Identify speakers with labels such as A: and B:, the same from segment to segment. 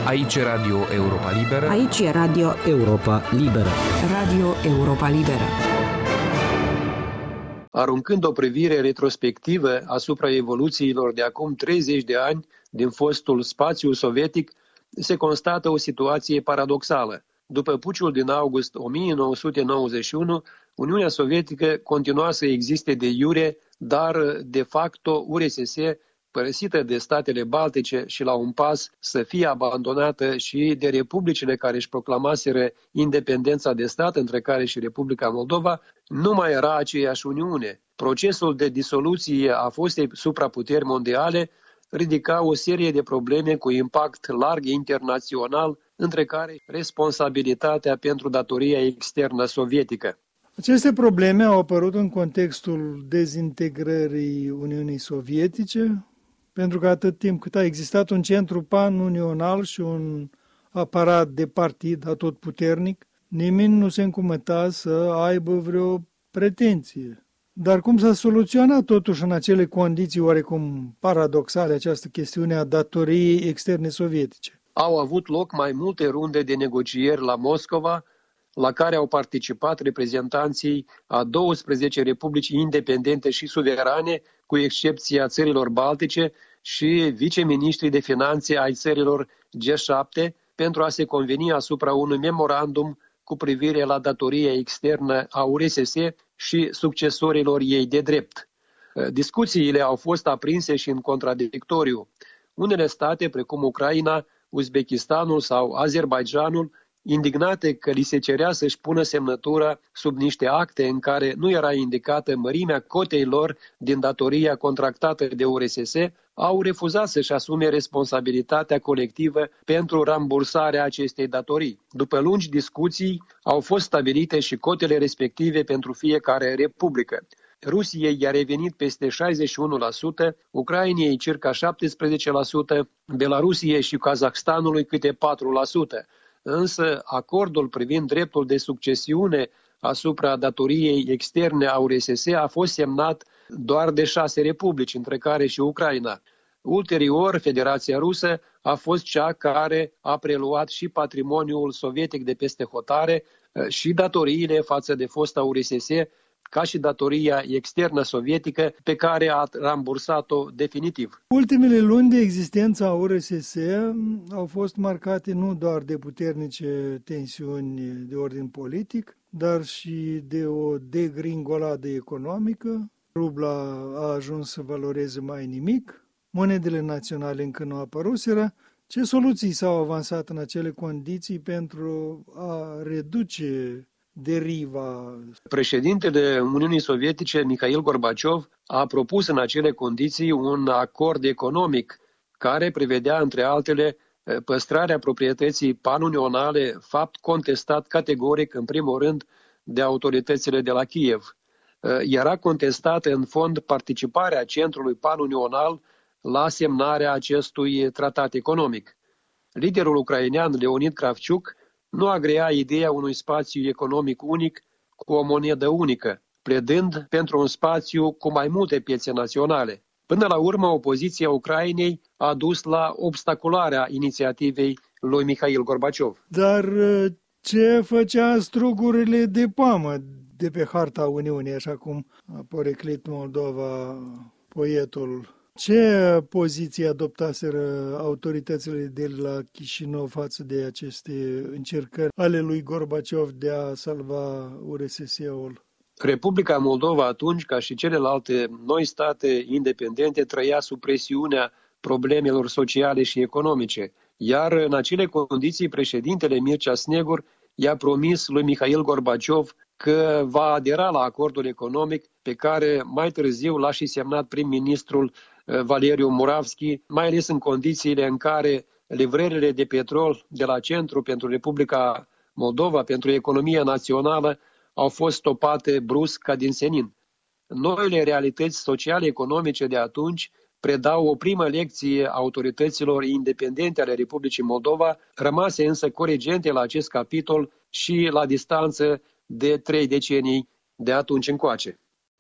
A: Aici Radio Europa Liberă.
B: Aici e Radio Europa Liberă. Radio Europa Liberă.
C: Aruncând o privire retrospectivă asupra evoluțiilor de acum 30 de ani din fostul spațiu sovietic, se constată o situație paradoxală. După puciul din august 1991, Uniunea Sovietică continua să existe de iure, dar de facto URSS, părăsită de statele baltice și la un pas să fie abandonată și de republicile care își proclamaseră independența de stat, între care și Republica Moldova, nu mai era aceeași Uniune. Procesul de disoluție a fostei supraputeri mondiale ridica o serie de probleme cu impact larg internațional, între care responsabilitatea pentru datoria externă sovietică.
D: Aceste probleme au apărut în contextul dezintegrării Uniunii Sovietice, pentru că atât timp cât a existat un centru pan-unional și un aparat de partid atotputernic, nimeni nu se încumeta să aibă vreo pretenție. Dar cum s-a soluționat totuși în acele condiții oarecum paradoxale această chestiune a datoriei externe sovietice?
C: Au avut loc mai multe runde de negocieri la Moscova, la care au participat reprezentanții a 12 republici independente și suverane, cu excepția țărilor baltice, și viceministrii de finanțe ai țărilor G7, pentru a se conveni asupra unui memorandum cu privire la datoria externă a URSS și succesorilor ei de drept. Discuțiile au fost aprinse și în contradictoriu. Unele state, precum Ucraina, Uzbekistanul sau Azerbaidjanul, indignate că li se cerea să-și pună semnătura sub niște acte în care nu era indicată mărimea cotei lor din datoria contractată de URSS, au refuzat să-și asume responsabilitatea colectivă pentru rambursarea acestei datorii. După lungi discuții, au fost stabilite și cotele respective pentru fiecare republică. Rusiei i-a revenit peste 61%, Ucrainei circa 17%, Belarusiei și Kazahstanului câte 4%. Însă acordul privind dreptul de succesiune asupra datoriei externe a URSS a fost semnat doar de 6 republici, între care și Ucraina. Ulterior, Federația Rusă a fost cea care a preluat și patrimoniul sovietic de peste hotare și datoriile față de fosta URSS, ca și datoria externă sovietică, pe care a rambursat-o definitiv.
D: Ultimele luni de existență a URSS au fost marcate nu doar de puternice tensiuni de ordin politic, dar și de o degringoladă economică. Rubla a ajuns să valoreze mai nimic, monedele naționale încă nu apăruseră. Ce soluții s-au avansat în acele condiții pentru a reduce deriva?
C: Președintele Uniunii Sovietice, Mikhail Gorbaciov, a propus în acele condiții un acord economic care prevedea, între altele, păstrarea proprietății panunionale, fapt contestat categoric, în primul rând, de autoritățile de la Kiev. Era contestată, în fond, participarea centrului panunional la semnarea acestui tratat economic. Liderul ucrainean, Leonid Kravciuk, nu agrea ideea unui spațiu economic unic cu o monedă unică, pledând pentru un spațiu cu mai multe piețe naționale. Până la urmă, opoziția Ucrainei a dus la obstacularea inițiativei lui Mikhail Gorbaciov.
D: Dar ce făcea strugurile de pamă de pe harta Uniunii, așa cum a poreclit Moldova poetul? Ce poziție adoptaseră autoritățile de la Chișinău față de aceste încercări ale lui Gorbaciov de a salva URSS-ul?
C: Republica Moldova atunci, ca și celelalte noi state independente, trăia sub presiunea problemelor sociale și economice. Iar în acele condiții, președintele Mircea Snegur i-a promis lui Mikhail Gorbaciov că va adera la acordul economic pe care mai târziu l-a și semnat prim-ministrul Valeriu Muravski, mai ales în condițiile în care livrările de petrol de la centru pentru Republica Moldova, pentru economia națională, au fost stopate brusc ca din senin. Noile realități sociale-economice de atunci predau o primă lecție autorităților independente ale Republicii Moldova, rămase însă corigente la acest capitol și la distanță de 3 decenii de atunci încoace.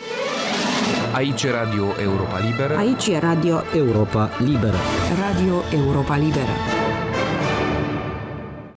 A: Aici Radio Europa Liberă.
B: Aici e Radio
E: Europa Liberă.
B: Radio Europa Liberă.